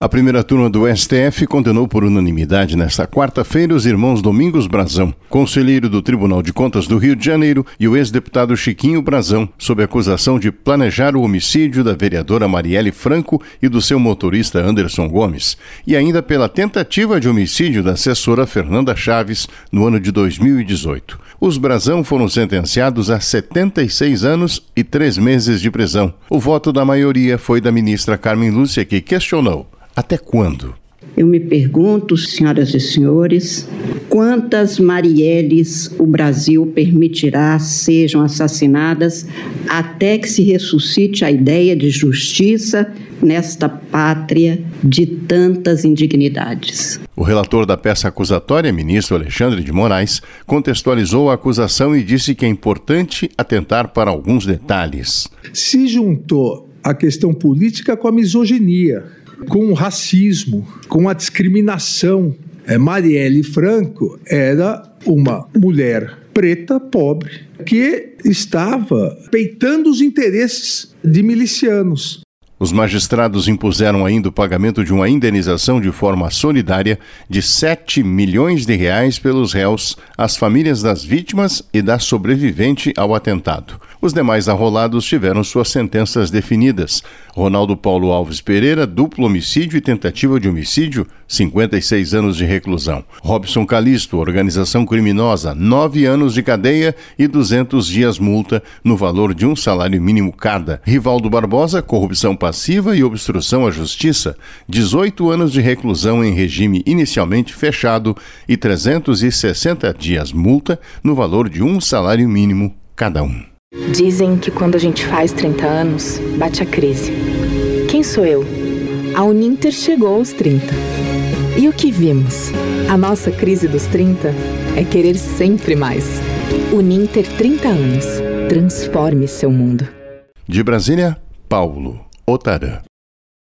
A primeira turma do STF condenou por unanimidade nesta quarta-feira os irmãos Domingos Brazão, conselheiro do Tribunal de Contas do Rio de Janeiro, e o ex-deputado Chiquinho Brazão, sob acusação de planejar o homicídio da vereadora Marielle Franco e do seu motorista Anderson Gomes, e ainda pela tentativa de homicídio da assessora Fernanda Chaves no ano de 2018. Os Brazão foram sentenciados a 76 anos e 3 meses de prisão. O voto da maioria foi da ministra Carmen Lúcia, que questionou: até quando? Eu me pergunto, senhoras e senhores, quantas Marielles o Brasil permitirá sejam assassinadas até que se ressuscite a ideia de justiça nesta pátria de tantas indignidades? O relator da peça acusatória, ministro Alexandre de Moraes, contextualizou a acusação e disse que é importante atentar para alguns detalhes. Se juntou a questão política com a misoginia, com o racismo, com a discriminação. Marielle Franco era uma mulher preta, pobre, que estava peitando os interesses de milicianos. Os magistrados impuseram ainda o pagamento de uma indenização de forma solidária de R$7 milhões pelos réus, às famílias das vítimas e da sobrevivente ao atentado. Os demais arrolados tiveram suas sentenças definidas. Ronaldo Paulo Alves Pereira, duplo homicídio e tentativa de homicídio, 56 anos de reclusão. Robson Calisto, organização criminosa, 9 anos de cadeia e 200 dias multa, no valor de um salário mínimo cada. Rivaldo Barbosa, corrupção passiva e obstrução à justiça, 18 anos de reclusão em regime inicialmente fechado e 360 dias multa, no valor de um salário mínimo cada um. Dizem que quando a gente faz 30 anos, bate a crise. Quem sou eu? A Uninter chegou aos 30. E o que vimos? A nossa crise dos 30 é querer sempre mais. Uninter 30 anos. Transforme seu mundo. De Brasília, Paulo Otarã.